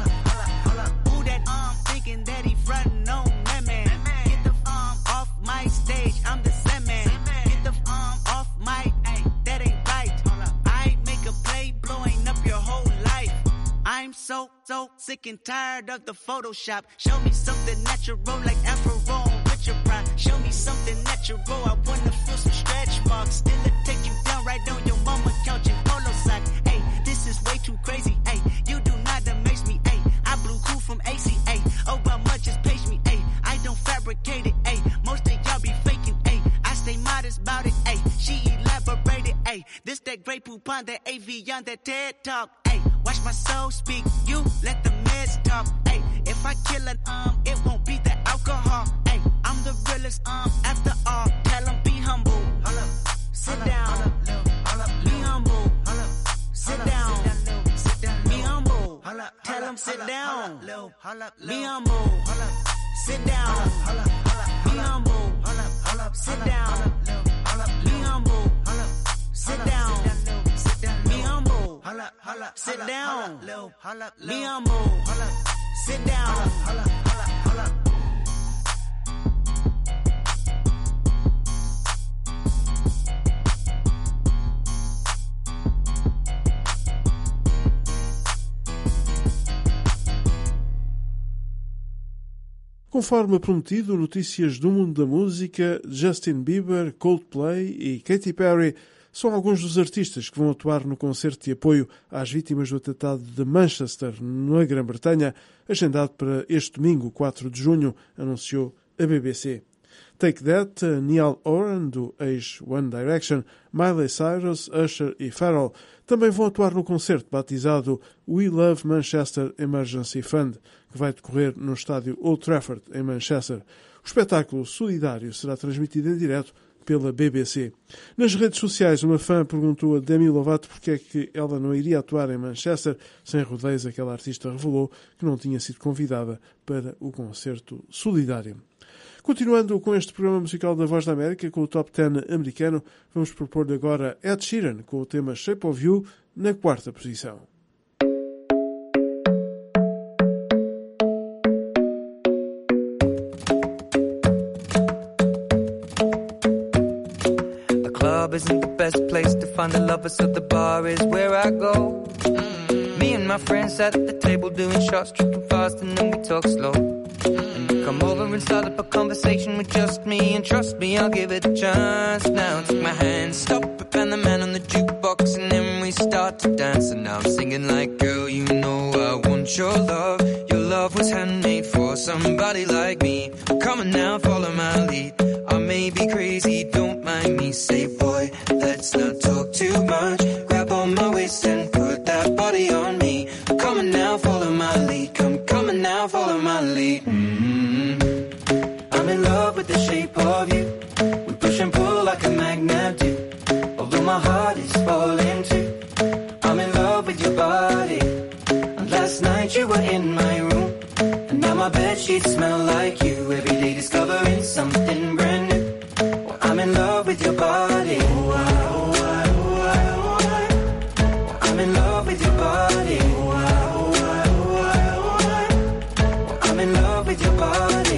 Who that thinking that he frontin' on that man? Get the off my stage, I'm the same man. Get the off my, that ain't right. I make a play blowing up your whole life. I'm so sick and tired of the Photoshop. Show me something natural like Afro with your pride. Show me something natural, I wanna feel some stretch marks. Still it take you down right on your mama couch in polo socks. Hey, this is way too crazy. Hey, you do not amaze me. Hey, I blew cool from ACA. Obama just page me. Hey, I don't fabricate it. Hey, most of y'all be faking. Hey, I stay modest about it. Hey, she elaborated. Hey, this that Grey Poupon, that AV on that TED Talk. Hey, watch my soul speak. You let the meds talk. Hey, if I kill an it won't be the alcohol. Hey, I'm the realest after all. Tell them be humble. Sit down. Be humble. Sit down. Be humble. Tell them sit down. Be humble. Sit down. Be humble. Sit down. Be humble. Sit down. Be humble. Sit down. Be humble. Sit down. Conforme prometido, notícias do mundo da música, Justin Bieber, Coldplay e Katy Perry são alguns dos artistas que vão atuar no concerto de apoio às vítimas do atentado de Manchester, na Grã-Bretanha, agendado para este domingo, 4 de junho, anunciou a BBC. Take That, Niall Horan, do ex-One Direction, Miley Cyrus, Usher e Pharrell também vão atuar no concerto batizado We Love Manchester Emergency Fund, que vai decorrer no estádio Old Trafford, em Manchester. O espetáculo solidário será transmitido em direto pela BBC. Nas redes sociais, uma fã perguntou a Demi Lovato porque é que ela não iria atuar em Manchester. Sem rodeios, aquela artista revelou que não tinha sido convidada para o concerto solidário. Continuando com este programa musical da Voz da América, com o Top 10 americano, vamos propor-lhe agora Ed Sheeran com o tema Shape of You na 4ª posição. The club isn't the best place to find the lovers, so the bar is where I go. Me and my friends sat at the table doing shots, tripping fast, and then we talk slow. Come over and start up a conversation with just me, and trust me, I'll give it a chance. Now take my hand, stop it, and the man on the jukebox, and then we start to dance. And now I'm singing like, girl, you know I want your love. Your love was handmade for somebody like me. Come on now, follow my lead. I may be crazy, don't mind me. Say, boy, let's not talk too much. Grab on my waist and put that body on me. Come on now, follow my lead. Come on now, follow my lead. I'm in love with the shape of you. We push and pull like a magnet do. Although my heart is falling too. I'm in love with your body. And last night you were in my room. And now my bedsheets smell like you. Every day discovering something brand new. Well, I'm in love with your body. I'm in love with your body. I'm in love with your body.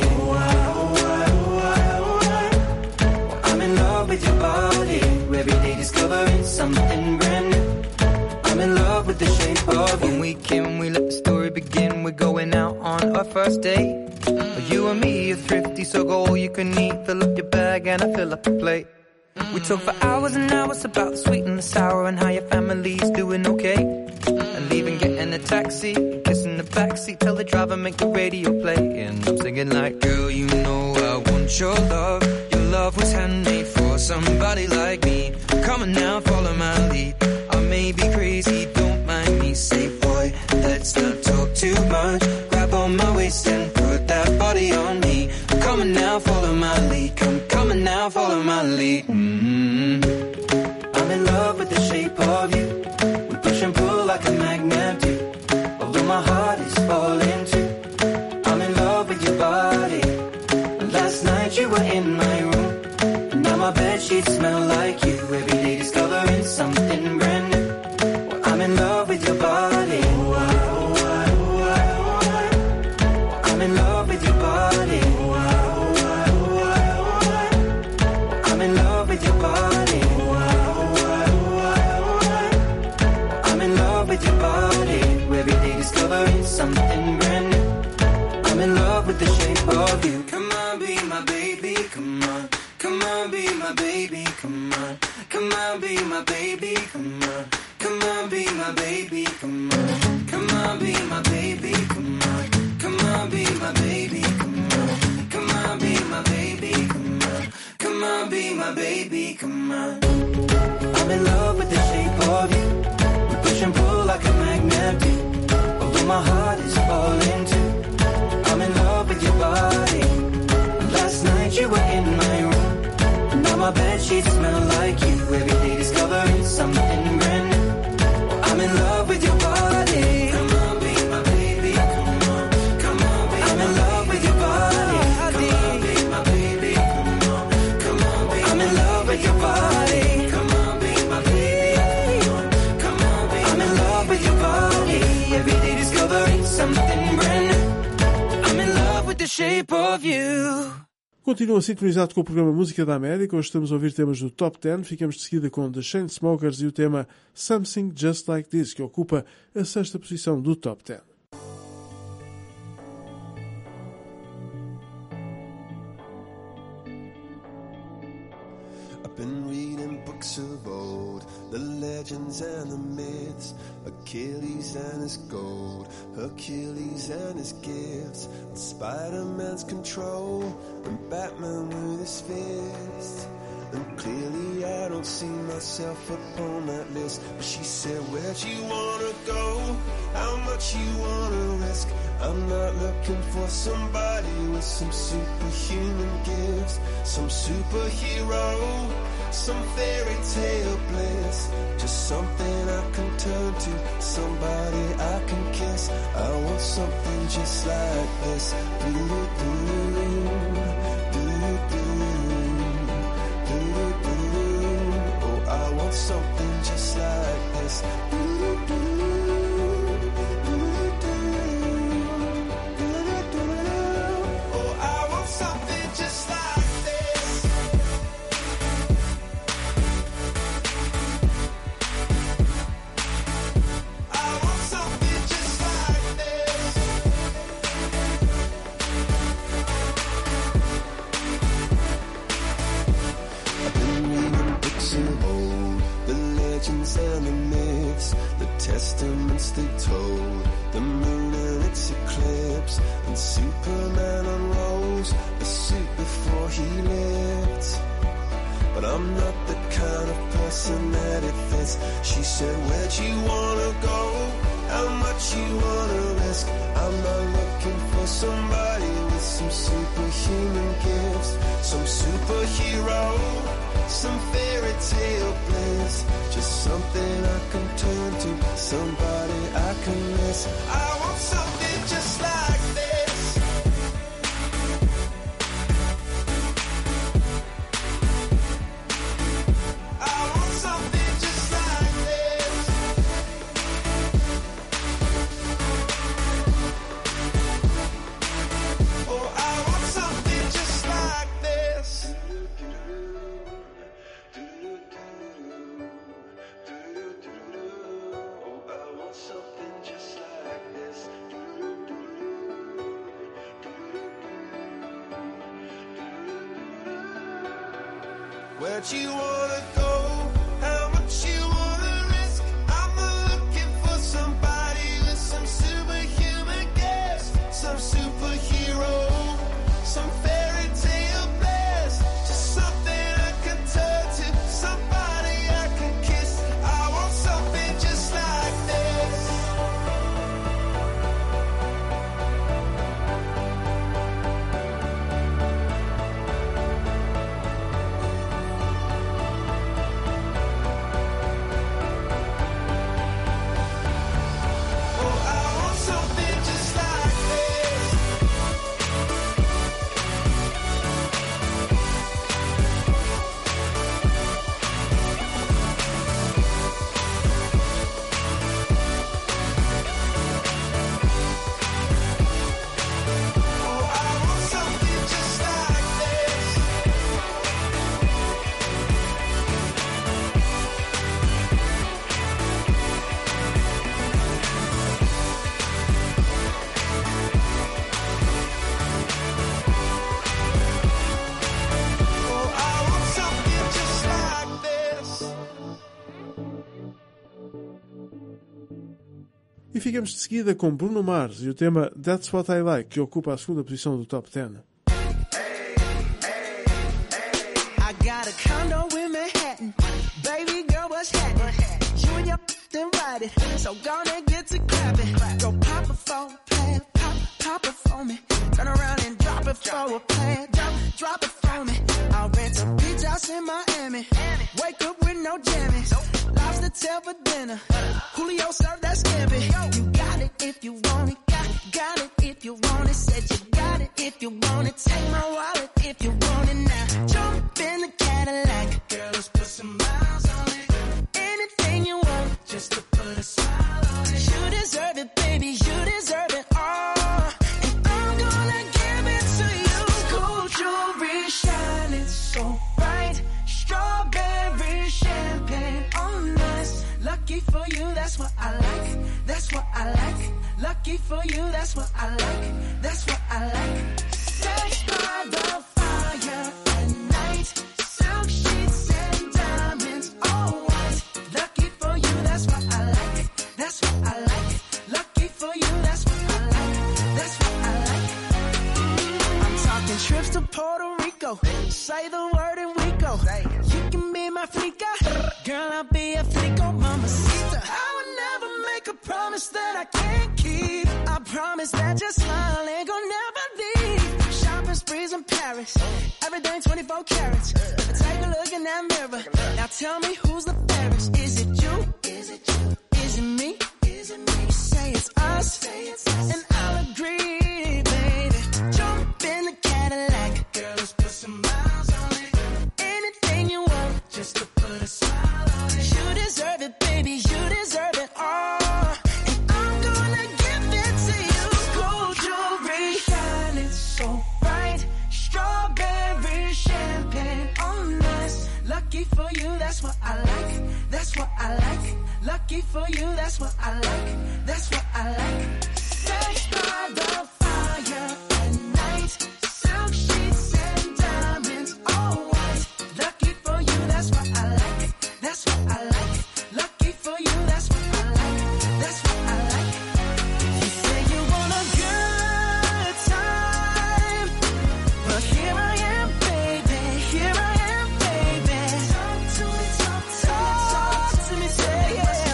I'm in love with your body. Every day discovering something brand new. I'm in love with the shape of you. When we came, we let the story begin. We're going out on our first date. You and me are thrifty, so go all you can eat. Fill up your bag and I fill up the plate. We talk for hours and hours about the sweet and the sour and how your family's doing okay. And leaving, getting a taxi, kissing the backseat, tell the driver make the radio play. And I'm singing like, girl, you know I want your love. Your love was handmade for somebody like me. Come on now, follow my lead. I may be crazy, don't mind me. Say, boy, let's not talk too much. Grab on my waist and put that body on me. Come on now, follow my lead. Come on now, follow my lead. I'm in love with the shape of you. We push and pull like a magnet do. Although my heart is falling too. I'm in love with your body. And last night you were in my room. And now my bedsheets smell like you. Every day discovering something brand new. Well, I'm in love with your body. I'm in love with your body. I'm in love with your body. I'm in love with your body. Every day discovering something brand new. I'm in love with the shape of you. Come on, be my baby, come on. Come on, be my baby, come on. Come on, be my baby, come on. Come on, be my baby, come on. Come on, be my baby, come on. Come on, be my baby, come on. Come on, be my baby, come on. Come on, be my baby, come on. I'm in love with the shape of you. We push and pull like a magnet do. Although my heart is falling too. I'm in love with your body. And last night you were in my room. And now my bedsheets smell like you. Every day discovering something brand new. Well, I'm in love with your body. Come on, be my baby, come on. Come on, be I'm in love with your body. Come on, be my baby, come on. Come on, be I'm in love with your body. Come on, be my baby, come on. Come on, be I'm in love with your body. Every day discovering something brand new. I'm in love with the shape of you. Continua sintonizado com o programa Música da América. Hoje estamos a ouvir temas do Top 10. Ficamos de seguida com The Chainsmokers e o tema Something Just Like This, que ocupa a 6ª posição do Top 10. I've been reading books of old, the legends and the myths, Achilles and his gold, Hercules and his gifts, Spider-Man's control, and Batman with his fist. And clearly I don't see myself upon that list. But she said, where'd you wanna go? How much you wanna risk? I'm not looking for somebody with some superhuman gifts, some superhero, some fairy tale bliss. Just something I can turn to, somebody I can kiss. I want something just like this. Oh, I want something just like this. And the myths, the testaments they told, the moon and its eclipse, and Superman unrolls the suit before he lived. But I'm not the kind of person that it fits. She said, where'd you wanna go? How much you wanna risk? I'm not looking for somebody with some superhuman gifts, some superhero, some fairy tale bliss. Just something I can turn to, somebody I can miss. I want something just like this. I want something just like this. Oh, I want something just like this. Where'd you wanna go? How much you wanna risk? I'm not looking for somebody with some superhuman gifts, some superhero, some fairy tale bliss. Just something I can turn to, somebody I can kiss. I want something just like this. E ficamos de seguida com Bruno Mars e o tema That's What I Like, que ocupa a segunda posição do Top 10. I got a condo in Manhattan. Baby girl, what's happening? You and your then ride it. So gonna get to clapping. Go pop it for a plan. Pop it for me. Turn around and drop it for a plan. Drop it for me. I'll rent a beach house in Miami. Wake up with no jammies. Lobster tail for dinner. Julio served that scampi. You got it if you want it. Got it if you want it. Said you got it if you want it. Take my wallet if you want it now. Jump in the Cadillac. Girl, let's put some miles on it. Anything you want, just to put a smile on it. You deserve it, baby. You deserve it all. And I'm gonna give it to you. Gold jewelry shining so bright. Strawberry champagne on us. Lucky for you, that's what I like. That's what I like. Lucky for you, that's what I like. That's what I like. Sex by the fire at night. Silk sheets and diamonds, all white. Lucky for you, that's what I like. That's what I like. Lucky for you, that's what I like. That's what I like. I'm talking trips to Puerto Rico. go. Say the word and we go. You can be my flica. Girl, I'll be a flico, mamacita. I would never make a promise that I can't keep. I promise that your smile ain't gonna never leave. Shopping sprees in Paris. Everything 24 carats. Take a look in that mirror. Now tell me who's the fairest. Is it you? Is it you? Is it me? Is it me? Say it's us. And I'll agree, baby. Jump in the Cadillac. Girl, let's put some miles on it. Anything you want, just to put a smile on it. You deserve it, baby. You deserve it all. And I'm gonna give it to you. Gold jewelry, shining so bright. Strawberry champagne on us. Lucky for you, that's what I like. That's what I like. Lucky for you, that's what I like. That's what I like. Sex by the fire at night. Silk sheets and diamonds, all white. Lucky for you, that's what I like. That's what I like. Lucky for you, that's what I like. That's what I like. You say you want a good time, but here I am, baby. Here I am, baby. Talk to me, talk to me, talk to me, tell me what's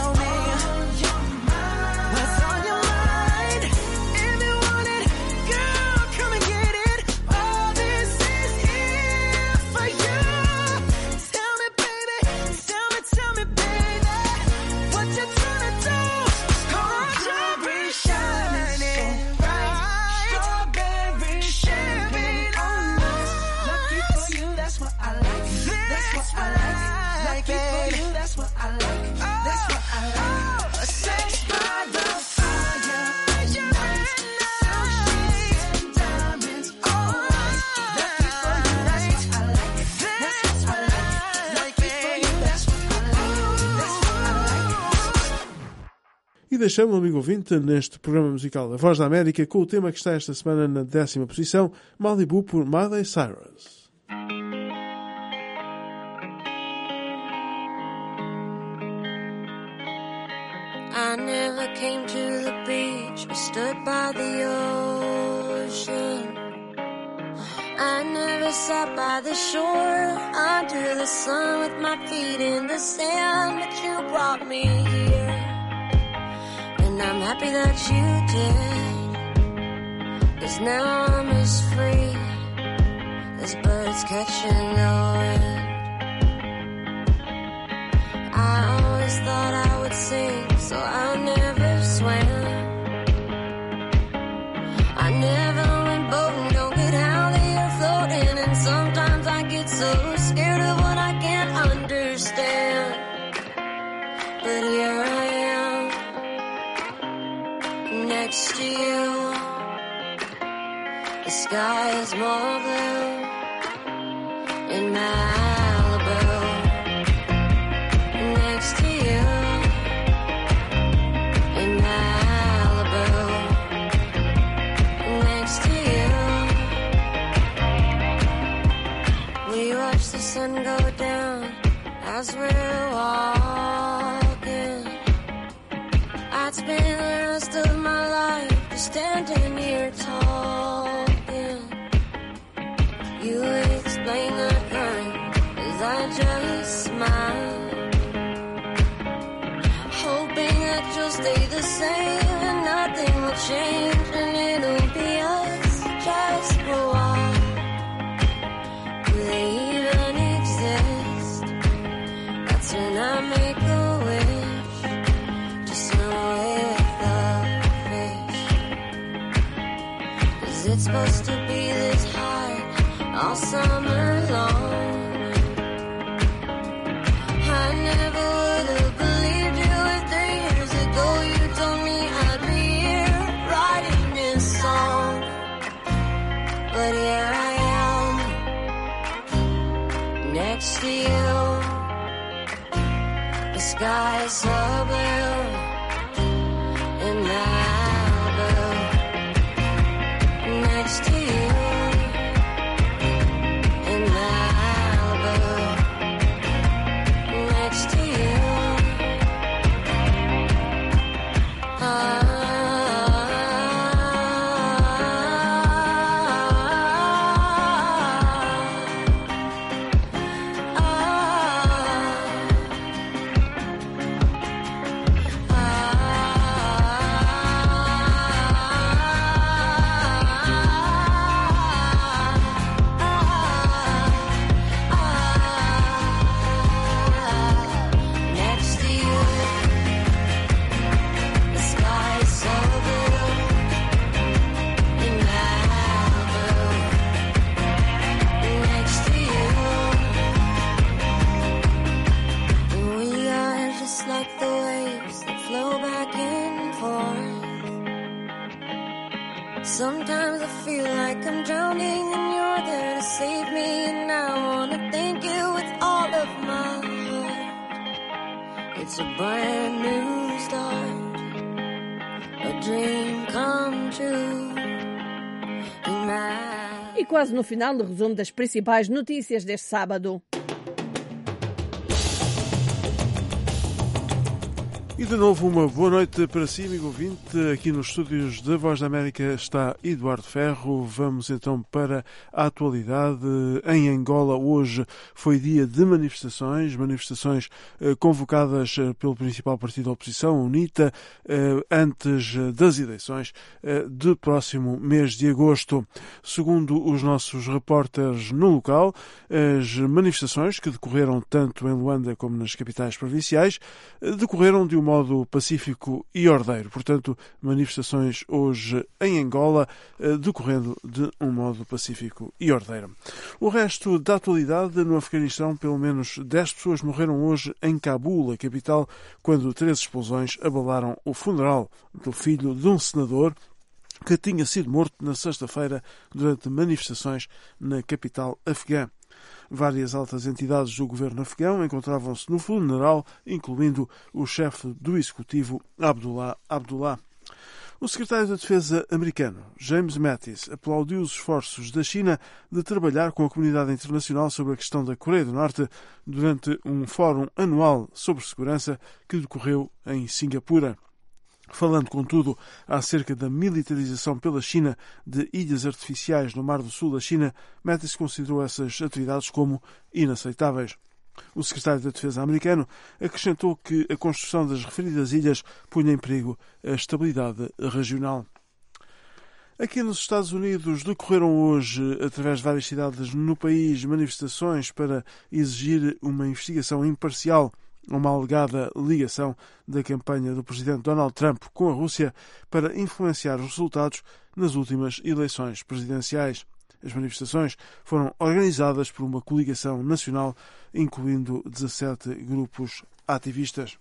on your mind. If you want it, girl, come and get it. All this is here for you. Tell me, baby, tell me, baby, what you tryna do? Gold jewelry shining bright. Strawberry champagne on us. Lucky for you, that's what I like. That's what I like. Lucky for you, that's what I like. That's what I like. Sex by the fire at night. Silk sheets and diamonds, all white. Lucky for you, that's what I like. That's what I like. Lucky for you, that's what I like. That's what I like. E deixamos, amigo ouvinte, neste programa musical A Voz da América, com o tema que está esta semana na 10ª posição, Malibu, por Miley Cyrus. I never came to the beach or stood by the ocean. I never sat by the shore under the sun with my feet in the sand, but you brought me here. And I'm happy that you did, 'cause now I'm as free as birds catching the wind. I always thought I would sing, so I never swam. I never went boating, don't get how they are floating. And sometimes I get so scared of what I can't understand. But here I am, next to you. The sky is more blue in Malibu. Next to you in Malibu. Next to you. We watch the sun go down as we're walking. I'd spend the rest of my life just standing here talking. You explain the crime as I just smile, hoping that you'll stay the same and nothing will change, and it'll be us just for a while. Do they even exist? That's when I make a wish to swim with a fish. 'Cause it's supposed to be this high all summer long. I never would have believed you if 3 years ago you told me I'd be here writing this song. But here I am, next to you. The sky is so blue in Malibu. Next to you in Malibu. Next to you. leave me, and I wanna thank you with all of my heart. It's a brand new start, a dream come true. E quase no final, o resumo das principais notícias deste sábado. E de novo uma boa noite para si, amigo ouvinte. Aqui nos estúdios da Voz da América está Eduardo Ferro. Vamos então para a atualidade. Em Angola hoje foi dia de manifestações convocadas pelo principal partido da oposição, a UNITA, antes das eleições do próximo mês de agosto. Segundo os nossos repórteres no local, as manifestações que decorreram tanto em Luanda como nas capitais provinciais decorreram de um modo pacífico e ordeiro. Portanto, manifestações hoje em Angola decorrendo de um modo pacífico e ordeiro. O resto da atualidade: no Afeganistão, pelo menos 10 pessoas morreram hoje em Cabul, a capital, quando 3 explosões abalaram o funeral do filho de um senador que tinha sido morto na sexta-feira durante manifestações na capital afegã. Várias altas entidades do governo afegão encontravam-se no funeral, incluindo o chefe do executivo, Abdullah. O secretário da Defesa americano, James Mattis, aplaudiu os esforços da China de trabalhar com a comunidade internacional sobre a questão da Coreia do Norte durante um fórum anual sobre segurança que decorreu em Singapura. Falando, contudo, acerca da militarização pela China de ilhas artificiais no Mar do Sul da China, Mattis considerou essas atividades como inaceitáveis. O secretário da Defesa americano acrescentou que a construção das referidas ilhas punha em perigo a estabilidade regional. Aqui nos Estados Unidos decorreram hoje, através de várias cidades no país, manifestações para exigir uma investigação imparcial uma alegada ligação da campanha do presidente Donald Trump com a Rússia para influenciar os resultados nas últimas eleições presidenciais. As manifestações foram organizadas por uma coligação nacional, incluindo 17 grupos ativistas.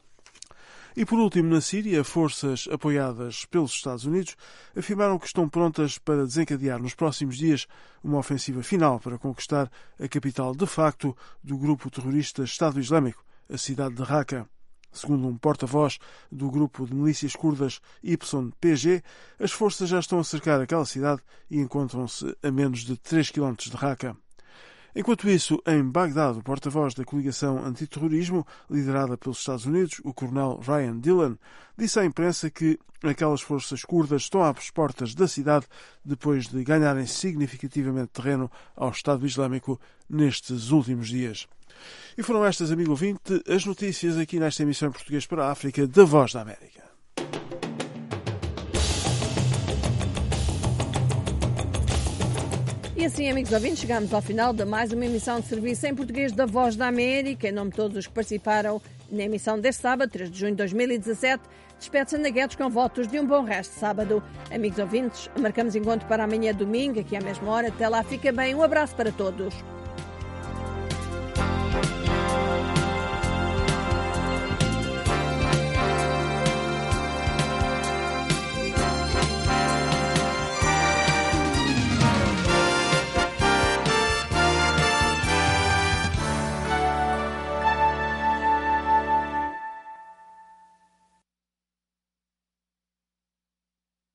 E por último, na Síria, forças apoiadas pelos Estados Unidos afirmaram que estão prontas para desencadear nos próximos dias uma ofensiva final para conquistar a capital de facto do grupo terrorista Estado Islâmico, a cidade de Raqqa. Segundo um porta-voz do grupo de milícias curdas YPG, as forças já estão a cercar aquela cidade e encontram-se a menos de 3 km de Raqqa. Enquanto isso, em Bagdade, o porta-voz da coligação antiterrorismo, liderada pelos Estados Unidos, o coronel Ryan Dillon, disse à imprensa que aquelas forças curdas estão às portas da cidade depois de ganharem significativamente terreno ao Estado Islâmico nestes últimos dias. E foram estas, amigo ouvinte, as notícias aqui nesta emissão em português para a África da Voz da América. E assim, amigos ouvintes, chegamos ao final de mais uma emissão de serviço em português da Voz da América. Em nome de todos os que participaram na emissão deste sábado, 3 de junho de 2017, despede-se Ana Guedes com votos de um bom resto de sábado. Amigos ouvintes, marcamos encontro para amanhã domingo, aqui à mesma hora. Até lá, fica bem. Um abraço para todos.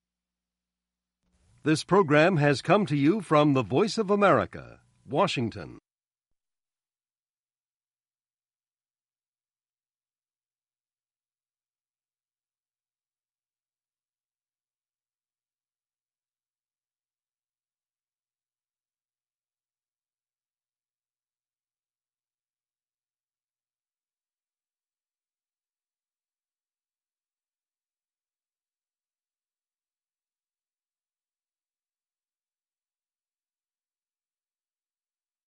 This program has come to you from the Voice of America, Washington.